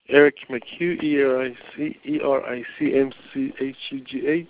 Eric McHugh, ERICMCHUGH.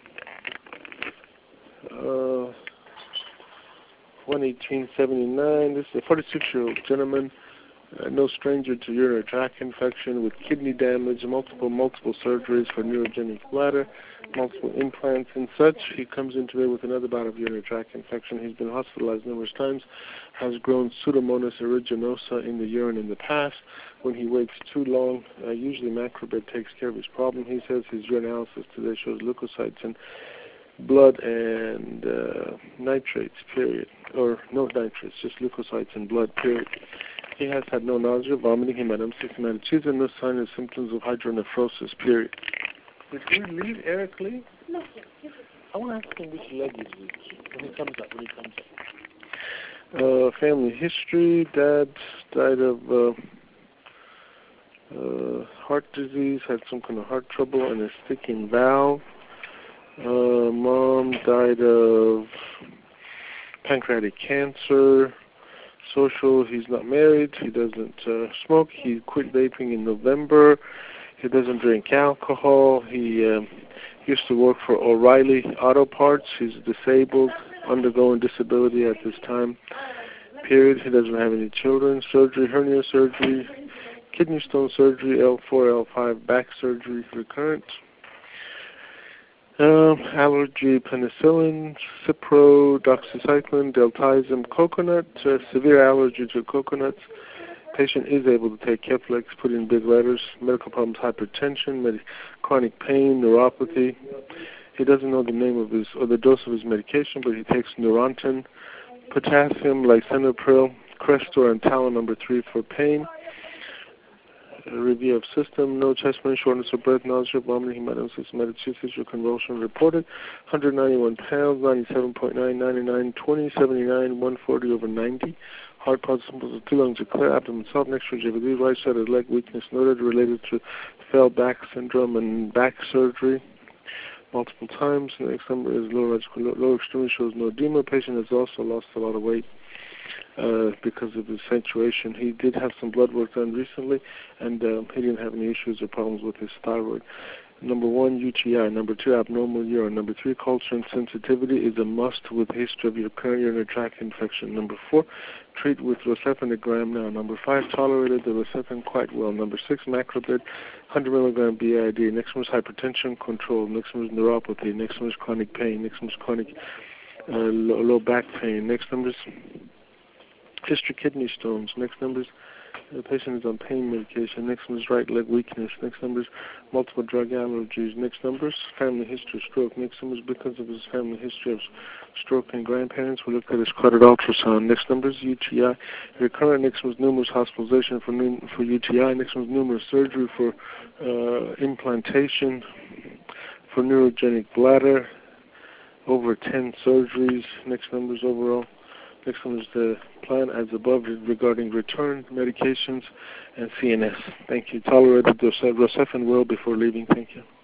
1/1879. This is a 46-year-old gentleman, no stranger to urinary tract infection with kidney damage, multiple surgeries for neurogenic bladder, multiple implants and such. He comes in today with another bout of urinary tract infection. He's been hospitalized numerous times, has grown Pseudomonas aeruginosa in the urine in the past. When he waits too long, usually Macrobid takes care of his problem. He says his urinalysis today shows leukocytes and blood and nitrates, period. Or no nitrates, just leukocytes and blood, period. He has had no nausea, vomiting, hematemesis, hematochezia, and no sign of symptoms of hydronephrosis, period. Did we leave Eric Lee? No, sir. I want to ask him which leg is weak when he comes up. Family history. Dad died of heart disease, had some kind of heart trouble and a sticking valve. Mom died of pancreatic cancer. Social, he's not married. He doesn't smoke. He quit vaping in November. He doesn't drink alcohol. He used to work for O'Reilly Auto Parts. He's disabled, undergoing disability at this time, period. He doesn't have any children. Surgery, hernia surgery, kidney stone surgery, L4, L5, back surgery, recurrent. Allergy, penicillin, Cipro, doxycycline, deltizim, coconut, severe allergy to coconuts. Patient is able to take Keflex, put in big letters. Medical problems, hypertension, chronic pain, neuropathy. He doesn't know the name of his, or the dose of his medication, but he takes Neurontin, potassium, lisinopril, Crestor, and Talon number 3 for pain. A review of system, no chest pain, shortness of breath, nausea, vomiting, hematemesis, metastasis, or convulsion reported. 191 pounds, 97.9, 99, 20, 79, 140 over 90. Heart pulse, symptoms of 2 lungs are clear, abdomen soft, next rigidity, right side of leg weakness noted, related to failed back syndrome and back surgery multiple times. The next number is lower extremity shows no edema. Patient has also lost a lot of weight because of his situation. He did have some blood work done recently, and he didn't have any issues or problems with his thyroid. Number 1, UTI. Number 2, abnormal urine. Number 3, culture and sensitivity is a must with history of your current urinary tract infection. Number 4, treat with Rocephin a gram now. Number 5, tolerated the Rocephin quite well. Number 6, Macrobid, 100 milligram BID. Next one is hypertension control. Next one is neuropathy. Next one is chronic pain. Next one is chronic low back pain. Next number is history kidney stones. Next number is the patient is on pain medication. Next one is right leg weakness. Next number is multiple drug allergies. Next number is family history of stroke. Next number is because of his family history of stroke and grandparents. We looked at his carotid ultrasound. Next number is UTI recurrent. Next one is numerous hospitalization for UTI. Next one is numerous surgery for implantation for neurogenic bladder. Over 10 surgeries. Next number is overall. Next one is the plan as above regarding return medications and CNS. Thank you. Tolerated Rocephin well before leaving. Thank you.